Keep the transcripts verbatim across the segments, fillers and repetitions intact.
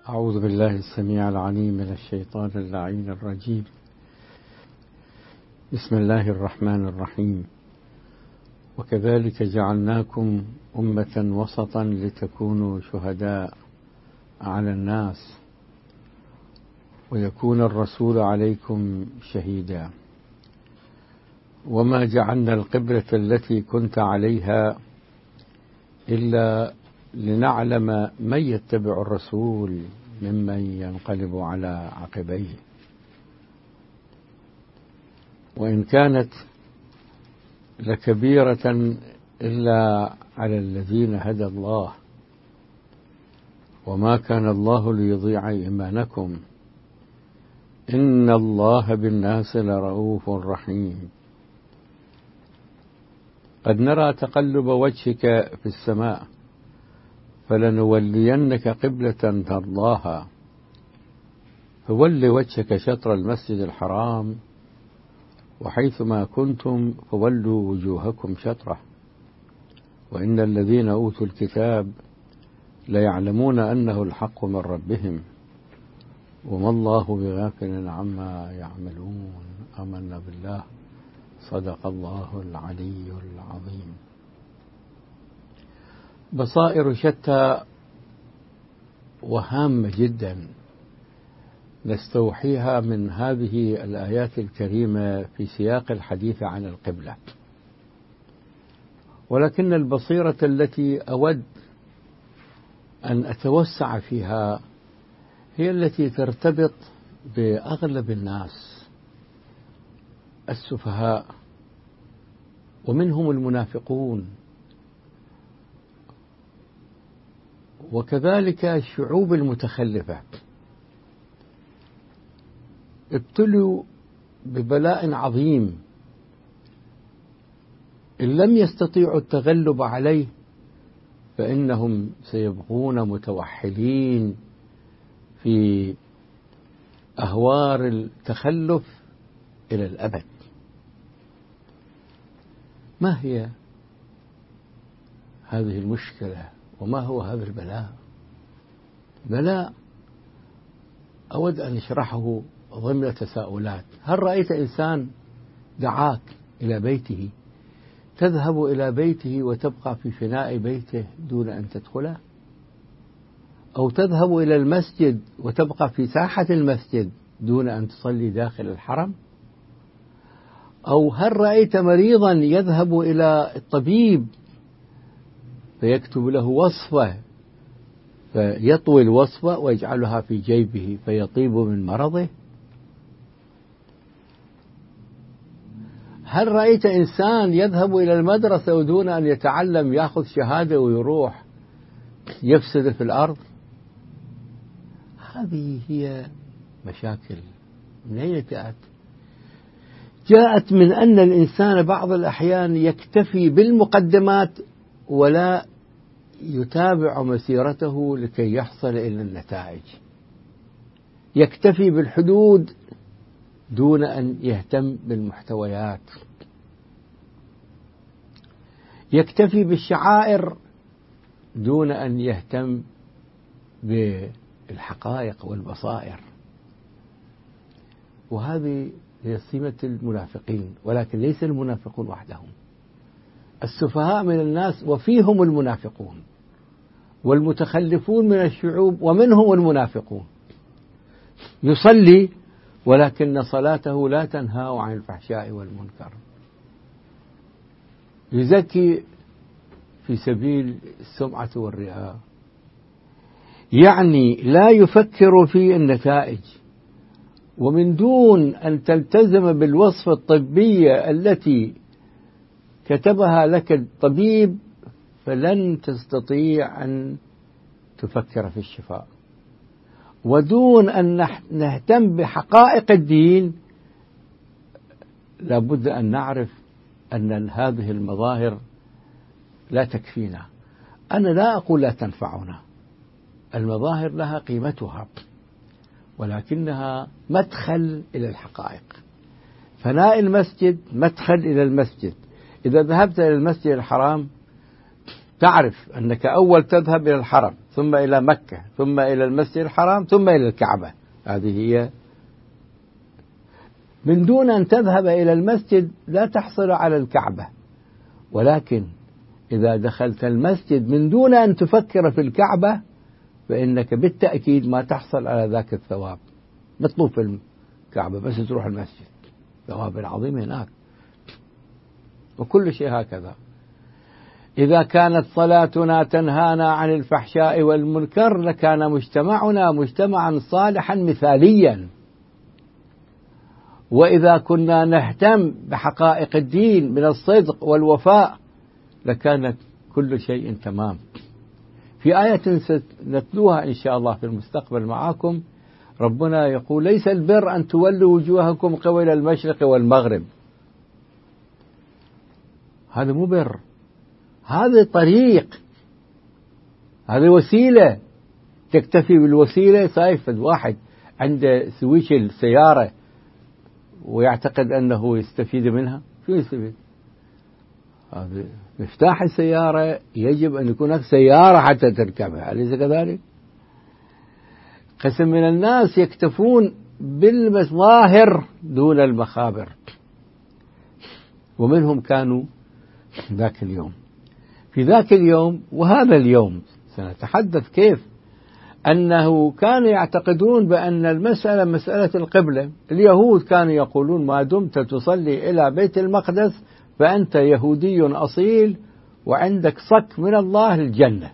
أعوذ بالله السميع العليم من الشيطان اللعين الرجيم. بسم الله الرحمن الرحيم. وكذلك جعلناكم أمة وسطا لتكونوا شهداء على الناس ويكون الرسول عليكم شهيدا. وما جعلنا القبلة التي كنت عليها إلا لنعلم من يتبع الرسول ممن ينقلب على عقبيه، وإن كانت لكبيرة إلا على الذين هدى الله، وما كان الله ليضيع إيمانكم إن الله بالناس لرؤوف رحيم. قد نرى تقلب وجهك في السماء فلنولينك قبلة ترضاها فول وجهك شطر المسجد الحرام وحيثما كنتم فولوا وجوهكم شطره وإن الذين أوتوا الكتاب ليعلمون أنه الحق من ربهم وما الله بغافل عما يعملون. آمنا بالله. صدق الله العلي العظيم. بصائر شتى وهامة جدا نستوحيها من هذه الآيات الكريمة في سياق الحديث عن القبلة، ولكن البصيرة التي أود أن أتوسع فيها هي التي ترتبط بأغلب الناس السفهاء ومنهم المنافقون، وكذلك الشعوب المتخلفة ابتلوا ببلاء عظيم إن لم يستطيعوا التغلب عليه فإنهم سيبقون متوحدين في أهوار التخلف إلى الأبد. ما هي هذه المشكلة وما هو هذا البلاء؟ بلاء أود أن أشرحه ضمن تساؤلات. هل رأيت إنسان دعاك إلى بيته تذهب إلى بيته وتبقى في فناء بيته دون أن تدخله؟ أو تذهب إلى المسجد وتبقى في ساحة المسجد دون أن تصلي داخل الحرم؟ أو هل رأيت مريضا يذهب إلى الطبيب فيكتب له وصفة فيطوي الوصفة ويجعلها في جيبه فيطيب من مرضه؟ هل رأيت إنسان يذهب إلى المدرسة ودون أن يتعلم يأخذ شهادة ويروح يفسد في الأرض؟ هذه هي مشاكل. من أين جاءت؟ جاءت من أن الإنسان بعض الأحيان يكتفي بالمقدمات ولا يتابع مسيرته لكي يحصل إلى النتائج، يكتفي بالحدود دون أن يهتم بالمحتويات، يكتفي بالشعائر دون أن يهتم بالحقائق والبصائر. وهذه هي سمة المنافقين، ولكن ليس المنافقون وحدهم، السفهاء من الناس وفيهم المنافقون، والمتخلفون من الشعوب ومنهم المنافقون. يصلي ولكن صلاته لا تنهى عن الفحشاء والمنكر، يزكي في سبيل السمعة والرياء، يعني لا يفكر في النتائج. ومن دون أن تلتزم بالوصفة الطبية التي كتبها لك الطبيب فلن تستطيع أن تفكر في الشفاء. ودون أن نهتم بحقائق الدين لابد أن نعرف أن هذه المظاهر لا تكفينا. أنا لا أقول لا تنفعنا، المظاهر لها قيمتها، ولكنها مدخل إلى الحقائق. فناء المسجد مدخل إلى المسجد. إذا ذهبت إلى المسجد الحرام تعرف أنك أول تذهب إلى الحرم ثم إلى مكة ثم إلى المسجد الحرام ثم إلى الكعبة. هذه هي. من دون أن تذهب إلى المسجد لا تحصل على الكعبة، ولكن إذا دخلت المسجد من دون أن تفكر في الكعبة فإنك بالتأكيد ما تحصل على ذاك الثواب. مطلوب في الكعبة بس تروح المسجد، ثواب عظيم هناك. وكل شيء هكذا. إذا كانت صلاتنا تنهانا عن الفحشاء والمنكر لكان مجتمعنا مجتمعا صالحا مثاليا. وإذا كنا نهتم بحقائق الدين من الصدق والوفاء لكانت كل شيء تمام. في آية سنتلوها إن شاء الله في المستقبل معاكم، ربنا يقول: ليس البر أن تولوا وجوهكم قبل المشرق والمغرب. هذا مو بر، هذا طريق، هذه وسيلة. تكتفي بالوسيلة. صايف واحد عنده سويش السيارة ويعتقد أنه يستفيد منها، شو يستفيد؟ هذا مفتاح السيارة، يجب أن يكون هناك سيارة حتى تركبها، أليس كذلك؟ قسم من الناس يكتفون بالمظاهر دون المخابر، ومنهم كانوا ذاك اليوم. في ذاك اليوم وهذا اليوم سنتحدث كيف أنه كانوا يعتقدون بأن المسألة مسألة القبلة. اليهود كانوا يقولون: ما دمت تصلي إلى بيت المقدس فأنت يهودي أصيل وعندك صك من الله الجنة.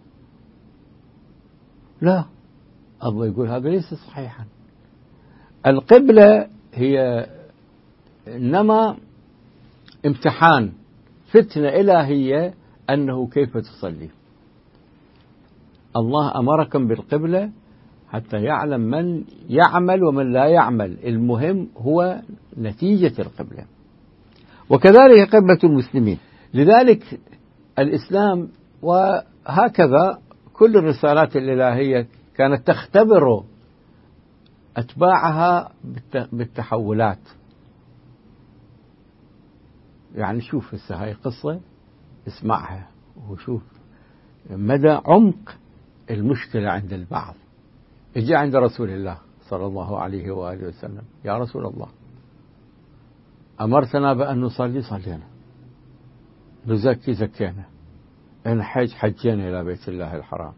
لا، الله يقول هذا ليس صحيحا. القبلة هي إنما امتحان، فتنة إلهية أنه كيف تصلي. الله أمركم بالقبلة حتى يعلم من يعمل ومن لا يعمل، المهم هو نتيجة القبلة. وكذلك قبلة المسلمين. لذلك الإسلام وهكذا كل الرسالات الإلهية كانت تختبر أتباعها بالتحولات. يعني شوف هسه هاي قصة اسمعها وشوف مدى عمق المشكلة عند البعض. اجى عند رسول الله صلى الله عليه وآله وسلم: يا رسول الله، أمرتنا بأن نصلي صلينا، نزكي زكينا، نحج حجينا إلى بيت الله الحرام،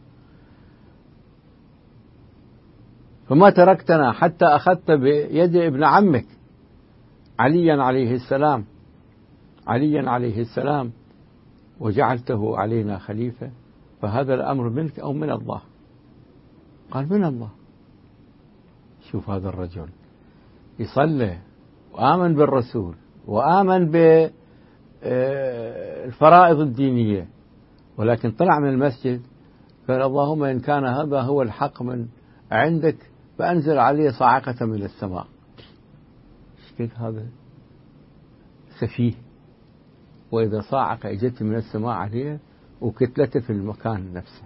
فما تركتنا حتى أخذت بيد ابن عمك عليا عليه السلام عليا عليه السلام وجعلته علينا خليفة، فهذا الأمر منك أو من الله؟ قال: من الله. شوف هذا الرجل يصلي وآمن بالرسول وآمن بالفرائض الدينية، ولكن طلع من المسجد قال: اللهم إن كان هذا هو الحق من عندك فأنزل عليه صاعقة من السماء. كيف هذا سفيه؟ وإذا صاعقة اجت من السماء عليه وكتلته في المكان نفسه،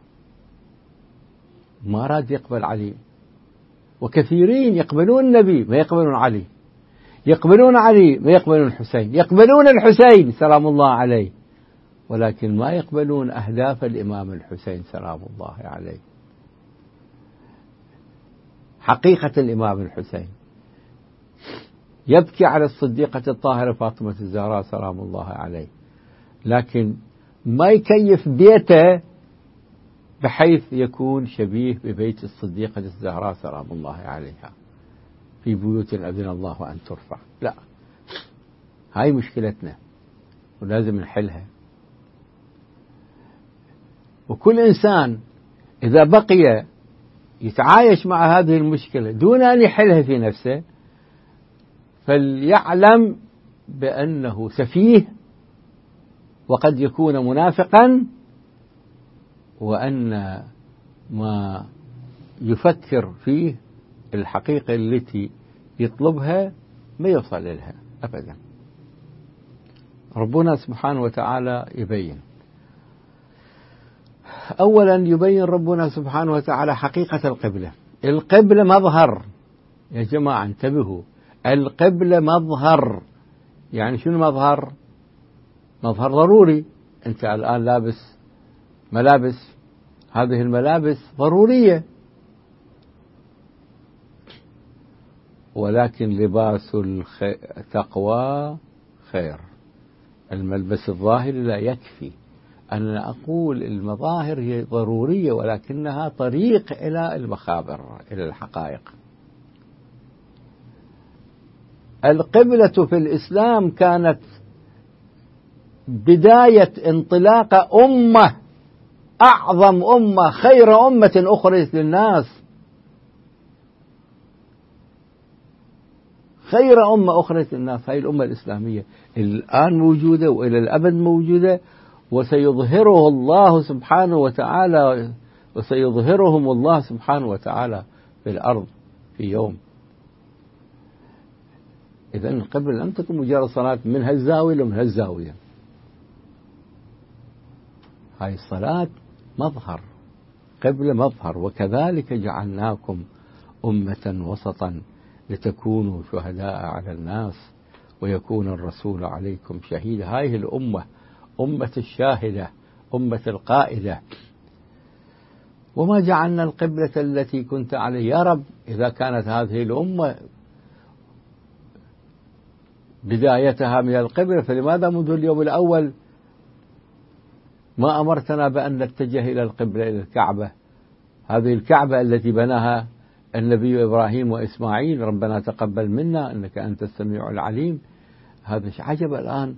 ما راد يقبل علي. وكثيرين يقبلون النبي ما يقبلون علي، يقبلون علي ما يقبلون الحسين، يقبلون الحسين سلام الله عليه، ولكن ما يقبلون أهداف الإمام الحسين سلام الله عليه، حقيقة الإمام الحسين. يبكي على الصديقة الطاهرة فاطمة الزهراء سلام الله عليه، لكن ما يكيف بيته بحيث يكون شبيه ببيت الصديقة الزهراء سلام الله عليها في بيوت أذن الله أن ترفع. لا، هاي مشكلتنا ولازم نحلها. وكل إنسان إذا بقي يتعايش مع هذه المشكلة دون أن يحلها في نفسه فليعلم بأنه سفيه وقد يكون منافقا، وأن ما يفكر فيه الحقيقة التي يطلبها ما يوصل لها أبدا. ربنا سبحانه وتعالى يبين. أولا يبين ربنا سبحانه وتعالى حقيقة القبلة. القبلة مظهر يا جماعة، انتبهوا، القبلة مظهر. يعني شنو مظهر؟ مظهر ضروري. أنت الآن لابس ملابس هذه الملابس ضرورية، ولكن لباس التقوى خير. الملبس الظاهري لا يكفي. أنا أقول المظاهر هي ضرورية، ولكنها طريق إلى المخابر، إلى الحقائق. القبلة في الإسلام كانت بداية انطلاق أمة، أعظم أمة، خير أمة أخرجت للناس، خير أمة أخرجت للناس. هذه الأمة الإسلامية الآن موجودة وإلى الأبد موجودة، وسيظهره الله سبحانه وتعالى، وسيظهرهم الله سبحانه وتعالى في الأرض في يوم. إذن القبلة لم تكن مجرد صلاة من هالزاوية ومن هالزاوية. هاي الصلاة مظهر، قبلة مظهر. وكذلك جعلناكم أمة وسطا لتكونوا شهداء على الناس ويكون الرسول عليكم شهيدا. هذه الأمة أمة الشاهدة، أمة القائدة. وما جعلنا القبلة التي كنت عليه. يا رب، إذا كانت هذه الأمة بدايتها من القبلة، فلماذا منذ اليوم الأول ما أمرتنا بأن نتجه إلى القبلة، إلى الكعبة؟ هذه الكعبة التي بناها النبي إبراهيم وإسماعيل، ربنا تقبل منا إنك أنت السميع العليم. هذا عجب. الآن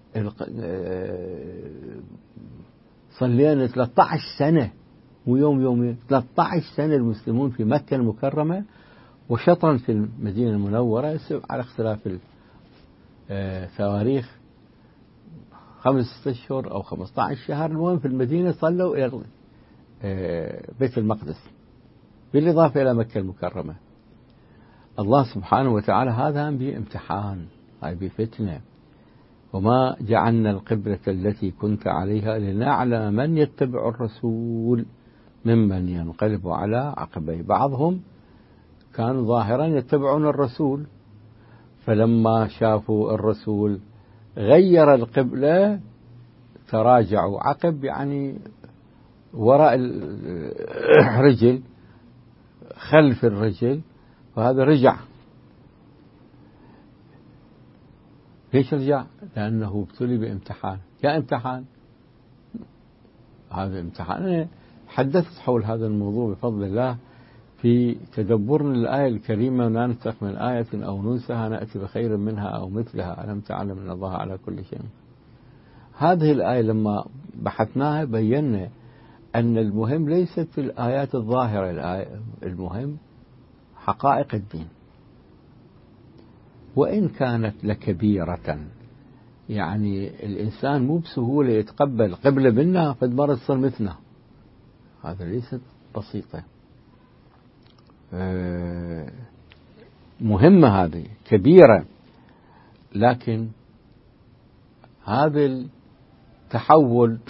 صلينا ثلاثة عشر سنة ويوم يومين، ثلاثة عشر سنة المسلمون في مكة المكرمة، وشطرا في المدينة المنورة على اختلاف التواريخ، خمسة أشهر أو خمسة عشر شهر. المهم في المدينة صلوا إلى بيت المقدس، بالإضافة إلى مكة المكرمة. الله سبحانه وتعالى هذا بامتحان، هاي بفتنة. وما جعلنا القبلة التي كنت عليها لنعلم من يتبع الرسول ممن ينقلب على عقبيه. بعضهم كانوا ظاهرا يتبعون الرسول، فلما شافوا الرسول غير القبلة تراجعوا. عقب يعني وراء الرجل، خلف الرجل، وهذا رجع. ليش رجع؟ لأنه ابتلي بامتحان. يا امتحان، هذا امتحان. أنا حدثت حول هذا الموضوع بفضل الله في تدبرنا الآية الكريمة، لا ننسخ من آية أو ننسها نأتي بخير منها أو مثلها، ألم تعلم أن الله على كل شيء. هذه الآية لما بحثناها بينا أن المهم ليست الآيات الظاهرة، الآية المهم حقائق الدين. وإن كانت لكبيرة، يعني الإنسان مو بسهولة يتقبل قبلة منا فدمر تصير مثلنا، هذا ليست بسيطة. مهمة، هذه كبيرة، لكن هذا التحول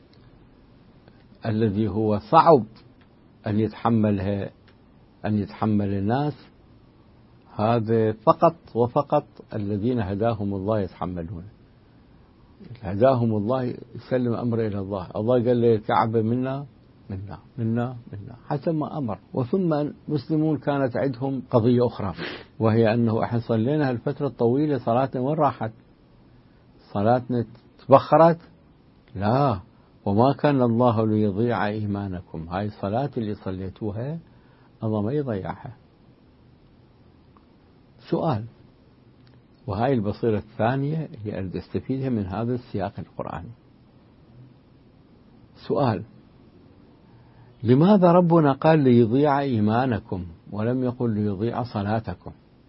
الذي هو صعب أن يتحملها أن يتحمل الناس، هذا فقط وفقط الذين هداهم الله يتحملون. هداهم الله يسلم أمره إلى الله. الله قال لي الكعبة منا منا منا منا حسب ما أمر. وثم المسلمون كانت عندهم قضية أخرى، وهي أنه احنا صلينا هالفترة الطويلة صلاتنا وين راحت؟ صلاتنا تبخرت؟ لا، وما كان الله ليضيع إيمانكم. هاي الصلاة اللي صليتوها الله ما يضيعها. سؤال، وهاي البصيرة الثانية هي أن تستفيدها من هذا السياق القرآني. سؤال، لماذا ربنا قال ليضيع إيمانكم ولم يقل ليضيع صلاتكم؟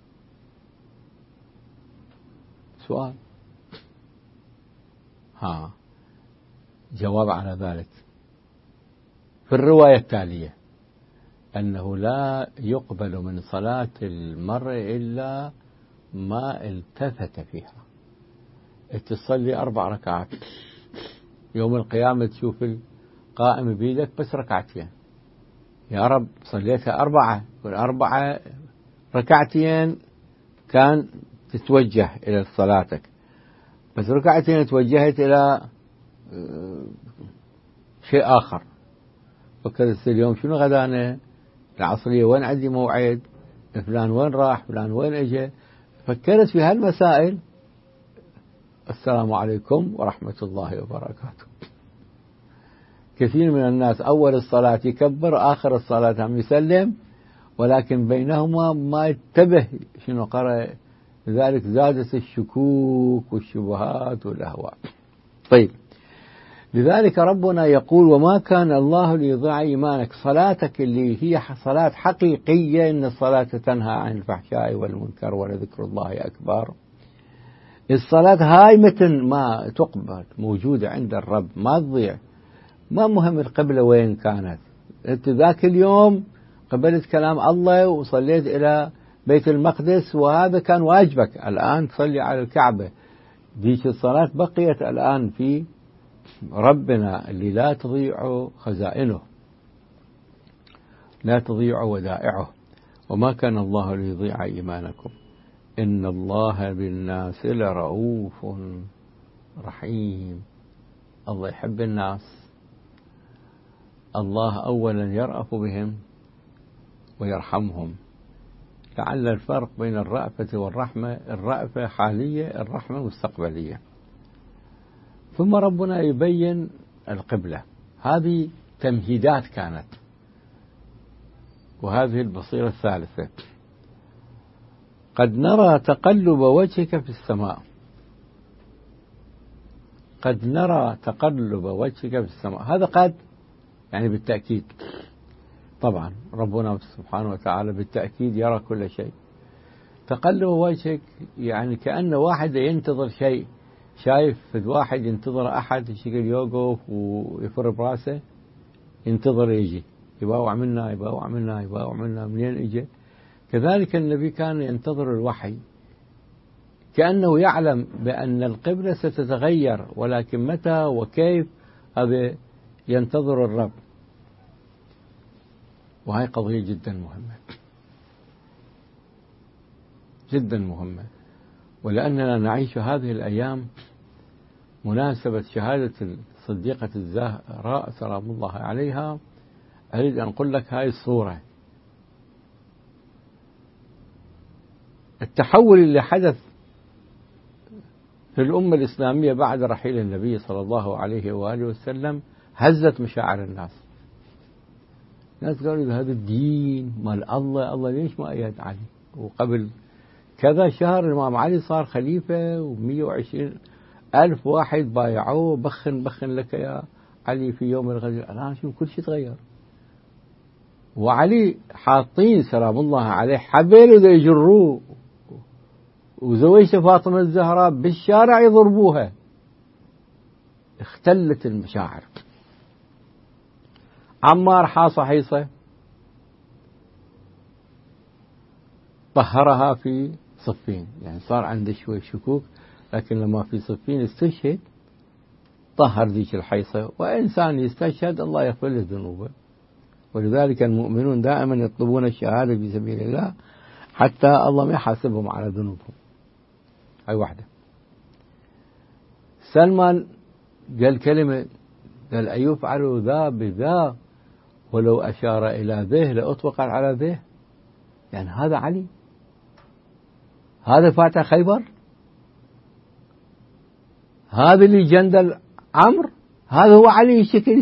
سؤال. ها جواب على ذلك في الرواية التالية، أنه لا يقبل من صلاة المرء إلا ما التفت فيها. تصلي أربع ركعات، يوم القيامة تشوف القائم بيدك بس ركعتين. يا رب صليتها أربعة، والأربعة ركعتين كان تتوجه إلى صلاتك، بس ركعتين توجهت إلى شيء آخر. فكرت اليوم شنو غدانة، العصرية وين عندي موعد، فلان وين راح، فلان وين اجى. فكرت في هالمسائل. السلام عليكم ورحمة الله وبركاته. كثير من الناس أول الصلاة يكبر، آخر الصلاة هم يسلم، ولكن بينهما ما ينتبه شنو قرأ، لذلك زادت الشكوك والشبهات والأهواء. طيب، لذلك ربنا يقول وما كان الله ليضيع إيمانك. صلاتك اللي هي صلاة حقيقية، إن الصلاة تنهى عن الفحشاء والمنكر ولذكر الله أكبر. الصلاة هاي متن ما تقبل، موجودة عند الرب، ما تضيع. ما مهم القبلة وين كانت، أنت ذاك اليوم قبلت كلام الله وصليت إلى بيت المقدس وهذا كان واجبك. الآن تصلي على الكعبة، ديك الصلاة بقيت الآن في ربنا اللي لا تضيع خزائنه، لا تضيع ودائعه. وما كان الله ليضيع إيمانكم إن الله بالناس لرؤوف رحيم. الله يحب الناس. الله أولا يرأف بهم ويرحمهم. لعل الفرق بين الرأفة والرحمة، الرأفة حالية، الرحمة مستقبلية. ثم ربنا يبين القبلة. هذه تمهيدات كانت. وهذه البصيرة الثالثة. قد نرى تقلب وجهك في السماء. قد نرى تقلب وجهك في السماء. هذا قد يعني بالتأكيد. طبعا ربنا سبحانه وتعالى بالتأكيد يرى كل شيء. تقلب وجهك يعني كأن واحد ينتظر شيء، شايف واحد ينتظر أحد يشكل يوقف ويفر براسه، ينتظر يجي، يباوع منا يباوع منا يباوع منا، منين اجى. كذلك النبي كان ينتظر الوحي، كأنه يعلم بأن القبلة ستتغير، ولكن متى وكيف هذا ينتظر الرب. وهي قضية جدا مهمة جدا مهمة. ولأننا نعيش هذه الأيام مناسبة شهادة الصديقة الزهراء سلام الله عليها، أريد أن أقول لك هاي الصورة. التحول اللي حدث في الأمة الإسلامية بعد رحيل النبي صلى الله عليه وآله وسلم هزت مشاعر الناس. الناس قالوا هذا الدين مال الله، الله ليش ما أيد علي؟ وقبل كذا شهر الإمام علي صار خليفة ومئة وعشرين ألف واحد بايعوه، بخن بخن لك يا علي في يوم الغد. الآن شوف كل شيء تغير. وعلي حاطين سلام الله عليه حبل وذا يجروه، وزوجته فاطمة الزهراء بالشارع يضربوها. اختلت المشاعر. عمار حاصة حيصة طهرها في صفين، يعني صار عنده شوي شكوك، لكن لما في صفين استشهد طهر ذيك الحيصة. وإنسان يستشهد الله يغفر له ذنوبه. ولذلك المؤمنون دائما يطلبون الشهادة في سبيل الله حتى الله ما يحاسبهم على ذنوبهم. هاي واحدة. سلمان قال كلمة، قال أيفعل ذا بذا ولو أشار إلى ذه لأطبق على ذه. يعني هذا علي، هذا فاتح خيبر، هذا اللي جندل عمرو، هذا هو علي الشكل.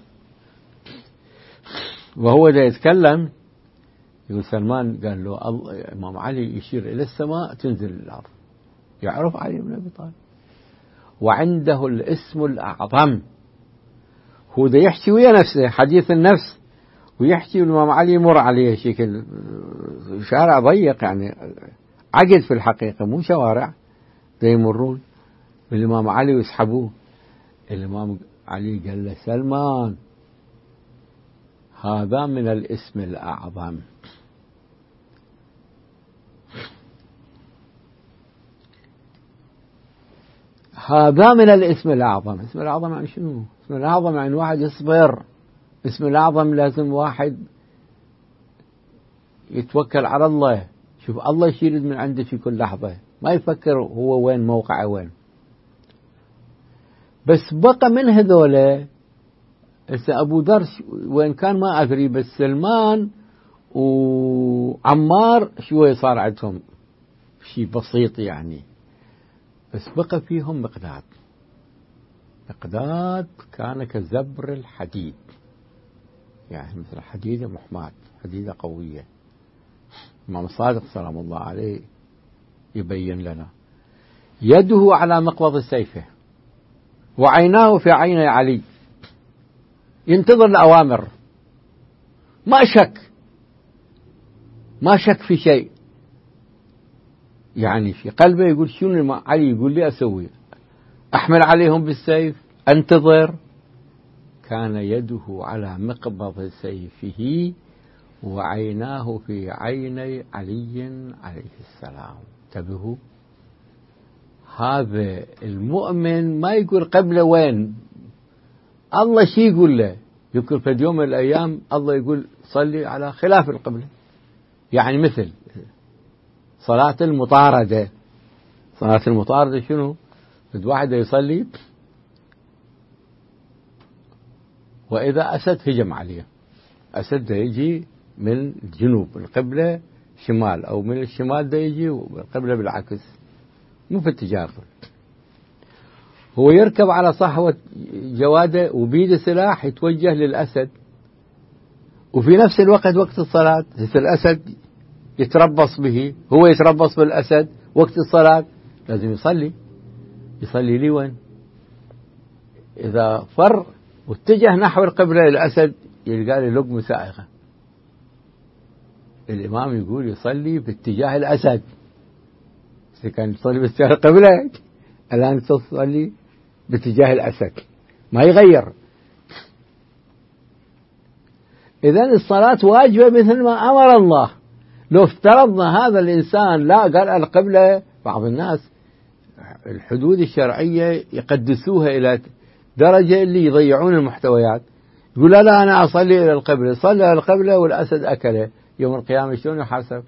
وهو ده يتكلم يقول سلمان قال له الله إمام علي يشير إلى السماء تنزل الأرض. يعرف علي بن أبي طالب وعنده الاسم الأعظم. هو ده يحكي ويا نفسه حديث النفس، ويحكي الإمام علي يمر عليه شكل شارع ضيق، يعني عقد في الحقيقة مو شوارع، ده يمرون بالإمام علي ويسحبوه. الإمام علي قال له سلمان هذا من الاسم الأعظم. هذا من الاسم الأعظم. اسم الأعظم يعني شنو؟ اسم الأعظم يعني واحد يصبر. اسم الأعظم لازم واحد يتوكل على الله. شوف الله يشيل من عنده في كل لحظة، ما يفكر هو وين موقعه وين. بس بقى من هذولا هسه أبو ذر وين كان ما أدري، بس سلمان وعمار شوي صار عندهم شيء بسيط يعني، بس بقى فيهم مقداد. مقداد كان كزبر الحديد، يعني مثل حديدة محماة، حديدة قوية. الإمام الصادق سلام الله عليه يبين لنا يده على مقبض سيفه وعيناه في عيني علي، ينتظر الأوامر، ما شك ما شك في شيء، يعني في قلبه يقول شنو ما علي يقول لي أسوي، أحمل عليهم بالسيف، أنتظر. كان يده على مقبض سيفه وعيناه في عيني علي عليه السلام. انتبهوا، هذا المؤمن ما يقول قبله وين، الله شي يقول له. يمكن في يوم من الأيام الله يقول صلي على خلاف القبلة، يعني مثل صلاة المطاردة. صلاة المطاردة شنو؟ بد واحد يصلي وإذا أسد هجم عليه، أسد يجي من الجنوب القبلة شمال، أو من الشمال ده يجي والقبلة بالعكس، مو في اتجاه. هو يركب على صحوة جوادة وبيده سلاح يتوجه للأسد، وفي نفس الوقت وقت الصلاة الأسد يتربص به، هو يتربص بالأسد وقت الصلاة، لازم يصلي. يصلي لي وين؟ إذا فر واتجه نحو القبلة الأسد يلقى له لقمة سائغة. الإمام يقول يصلي باتجاه الأسد. إذا كان يصلي باتجاه القبلة الآن تصلي باتجاه الأسد، ما يغير. إذن الصلاة واجبة مثل ما أمر الله. لو افترضنا هذا الإنسان لا قال القبلة، بعض الناس الحدود الشرعية يقدسوها إلى درجة اللي يضيعون المحتويات. يقول لا, لا أنا أصلي إلى القبلة، صلى إلى القبلة والأسد أكله، يوم القيامة شلون يحاسب؟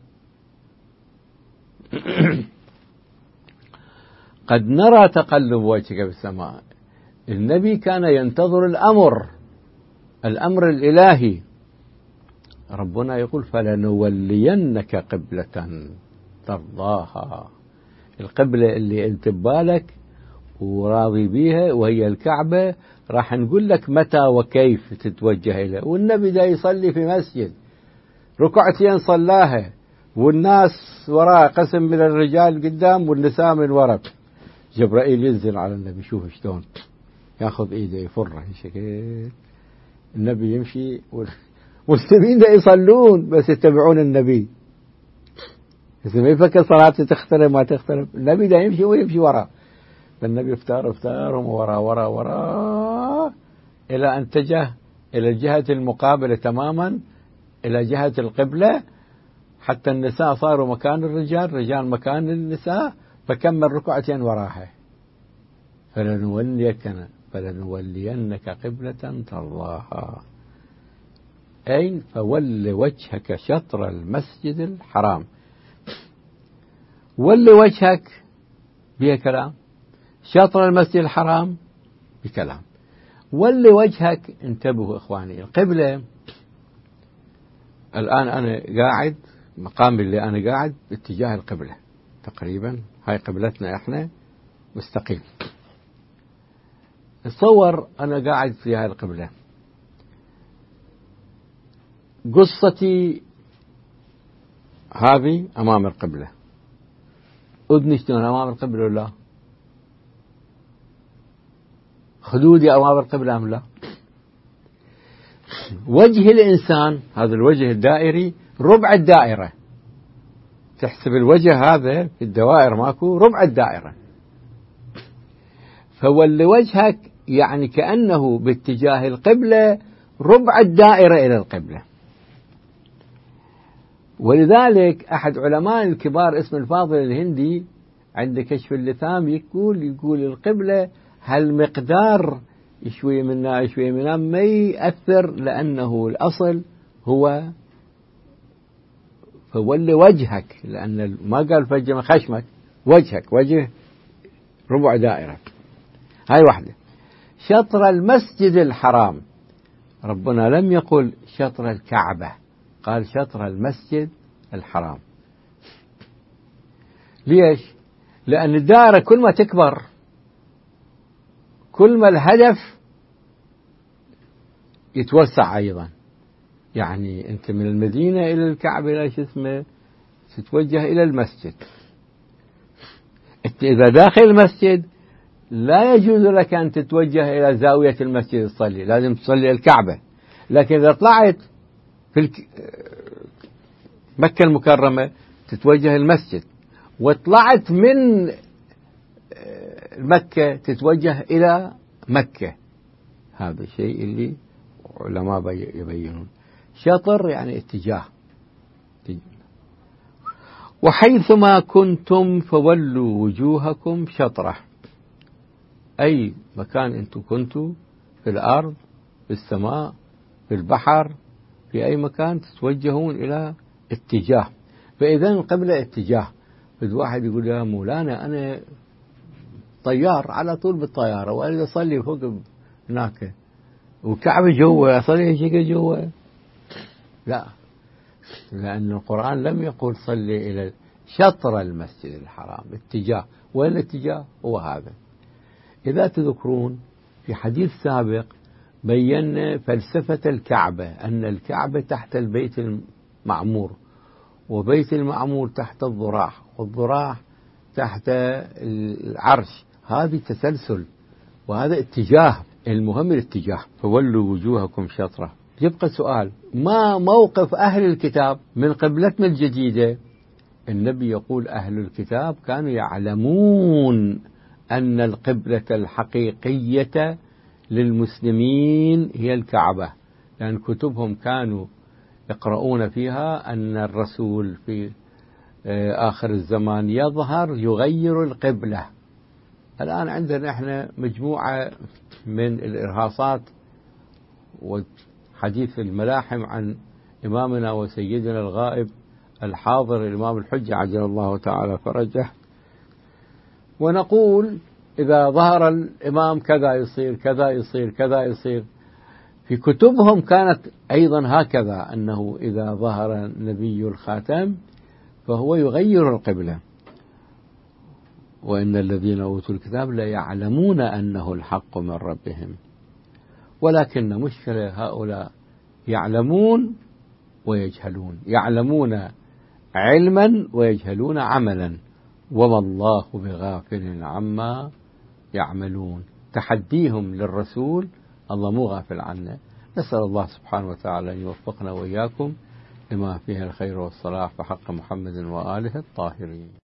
قد نرى تقلب وجهك في السماء. النبي كان ينتظر الأمر، الأمر الإلهي. ربنا يقول فلنولينك قبلة ترضاها. القبلة اللي انت ببالك وراضي بيها وهي الكعبة، راح نقول لك متى وكيف تتوجه إليه. والنبي دا يصلي في مسجد ركعتين صلاها، والناس وراء قسم من الرجال قدام والنساء من وراء. جبرائيل ينزل على النبي، شوف شلون ياخذ ايده يفره شكل، النبي يمشي والمسلمين دا يصلون بس يتبعون النبي. ما يفكر صلاته تختلف ما تختلف، النبي دا يمشي ويمشي وراه. فالنبي افتار افتارهم ورا ورا ورا إلى أن اتجه إلى الجهة المقابلة تماما، إلى جهة القبلة، حتى النساء صاروا مكان الرجال، رجال مكان النساء، فكمل ركعتين وراها. فلنوليك فلنولينك قبلة ترضاها، أي فول وجهك شطر المسجد الحرام. ول وجهك بها كلام، شطر المسجد الحرام بكلام. ول وجهك، انتبهوا إخواني، القبلة الآن أنا قاعد مقام اللي أنا قاعد باتجاه القبلة تقريبا، هاي قبلتنا إحنا مستقيم. تصور أنا قاعد في هاي القبلة، قصتي هذه أمام القبلة، أذني شلون أمام القبلة ولا خدودي أمام القبلة أم لا؟ وجه الإنسان هذا الوجه الدائري ربع الدائرة، تحسب الوجه هذا في الدوائر ماكو ربع الدائرة. فول وجهك يعني كأنه باتجاه القبلة ربع الدائرة إلى القبلة. ولذلك أحد علماء الكبار اسمه الفاضل الهندي عند كشف اللثام يقول يقول القبلة هالمقدار شوي منا شوي منا ما يأثر، لأنه الأصل هو فول وجهك، لأن ما قال فجم خشمك، وجهك وجه ربع دائرة. هاي واحدة. شطر المسجد الحرام، ربنا لم يقل شطر الكعبة، قال شطر المسجد الحرام. ليش؟ لأن الدائرة كل ما تكبر كل ما الهدف يتوسع أيضا. يعني أنت من المدينة إلى الكعبة إلى شو اسمه تتوجه إلى المسجد، أنت إذا داخل المسجد لا يجوز لك أن تتوجه إلى زاوية المسجد تصلي، لازم تصلي الكعبة. لكن إذا طلعت في مكة المكرمة تتوجه المسجد، وطلعت من مكة تتوجه إلى مكة. هذا الشيء اللي علماء يبينون. شطر يعني اتجاه. وحيثما كنتم فولوا وجوهكم شطره، أي مكان أنتم كنتوا في الأرض في السماء في البحر في أي مكان تتوجهون إلى اتجاه. فإذا القبلة اتجاه. فإذا واحد يقول يا مولانا أنا طيار على طول بالطيارة وأريد أصلي فوق هناك وكعبة جوا أصلي شيء جوا، لا، لأن القرآن لم يقل صلي إلى شطر المسجد الحرام اتجاه، والاتجاه هو هذا. إذا تذكرون في حديث سابق بينا فلسفة الكعبة، أن الكعبة تحت البيت المعمور، وبيت المعمور تحت الضراح، والضراح تحت العرش. هذه تسلسل وهذا اتجاه. المهم الاتجاه. فولوا وجوهكم شطرة. يبقى سؤال، ما موقف أهل الكتاب من قبلتنا الجديدة؟ النبي يقول أهل الكتاب كانوا يعلمون أن القبلة الحقيقية للمسلمين هي الكعبة، لأن كتبهم كانوا يقرؤون فيها أن الرسول في آخر الزمان يظهر يغير القبلة. الآن عندنا احنا مجموعة من الإرهاصات وحديث الملاحم عن إمامنا وسيدنا الغائب الحاضر الإمام الحجة عجل الله تعالى فرجه، ونقول إذا ظهر الإمام كذا يصير كذا يصير كذا يصير. في كتبهم كانت أيضا هكذا، أنه إذا ظهر النبي الخاتم فهو يغير القبلة. وإن الذين أوتوا الكتاب لا يعلمون أنه الحق من ربهم، ولكن مشكلة هؤلاء يعلمون ويجهلون، يعلمون علما ويجهلون عملا، وما الله بغافل عما يعملون. تحديهم للرسول، الله مو غافل عنا. نسأل الله سبحانه وتعالى أن يوفقنا وإياكم لما فيه الخير والصلاح بحق محمد وآله الطاهرين.